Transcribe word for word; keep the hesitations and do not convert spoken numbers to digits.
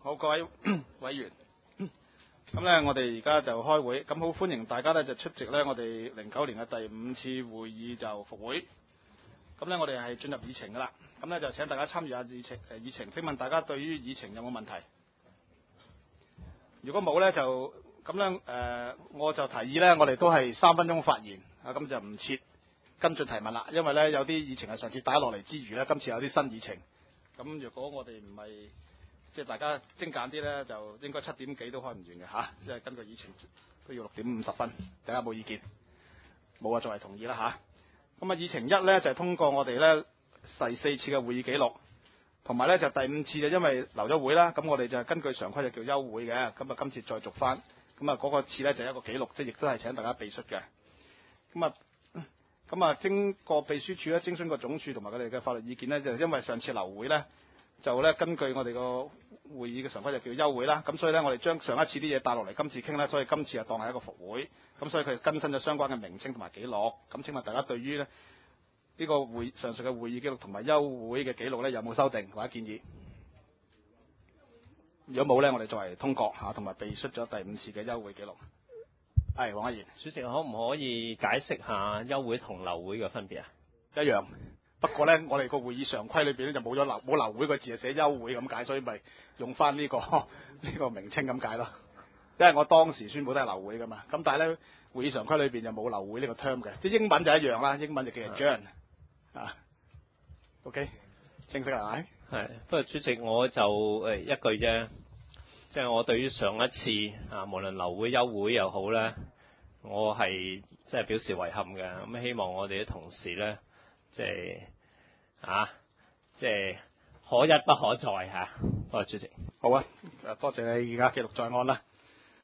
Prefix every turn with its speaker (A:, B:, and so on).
A: 好，各位委員，咁咧我哋而家就開會，咁好歡迎大家咧就出席咧我哋零九年嘅第五次會議就復會。咁咧我哋係進入議程噶啦，咁咧就請大家參與下議程誒議程。請問大家對於議程有冇問題？如果冇咧就咁咧誒，我就提議咧，我哋都係三分鐘發言，啊咁就唔設跟進提問啦，因為咧有啲議程係上次打落嚟之餘咧，今次有啲新議程。咁如果我哋唔係即係大家精簡啲咧，就應該七點幾都開唔完嘅嚇，即係根據議程都要六點五十分。大家冇意見？冇啊，作為同意啦嚇。咁啊，議程一咧就係通過我哋咧第四次嘅會議記錄，同埋咧就第五次就因為留咗會啦，咁我哋就根據常規就叫休會嘅，咁啊今次再續翻，咁啊嗰個次咧就係一個記錄，即係亦都係請大家備述嘅。咁啊，咁啊經過秘書處咧徵詢過總署同埋佢哋嘅法律意見咧，就因為上次留會咧，就咧根據我哋個會議嘅常規就叫休會啦，咁所以咧我哋將上一次啲嘢帶落嚟今次傾咧，所以今次就當係一個復會，咁所以佢更新咗相關嘅名稱同埋記錄。咁請問大家對於咧呢個會上述嘅會議記錄同埋休會嘅記錄咧有冇修訂或者建議？如果冇咧，我哋作為通過嚇，同埋備述咗第五次嘅休會記錄。係黃阿賢，
B: 主席可唔可以解釋下休會同留會嘅分別啊？
A: 一樣。不過咧，我哋個會議常規裏邊咧就冇咗留冇留會個字，就寫休會咁解，所以咪用翻呢、呢個呢、呢個名稱咁解咯。因為我當時宣佈都係留會噶嘛，咁但係咧會議常規裏邊就冇留會呢個 term 嘅，即係英文就一樣啦，英文就叫做 adjourn 啊。OK， 清晰係咪？
B: 係，不過主席我就誒一句啫，即係我對於上一次啊，無論留會休會又好咧，我係即係表示遺憾嘅。咁希望我哋啲同事咧，即係啊，即係可一不可再嚇。多謝主席。
A: 好啊，多謝你而家記錄在案啦。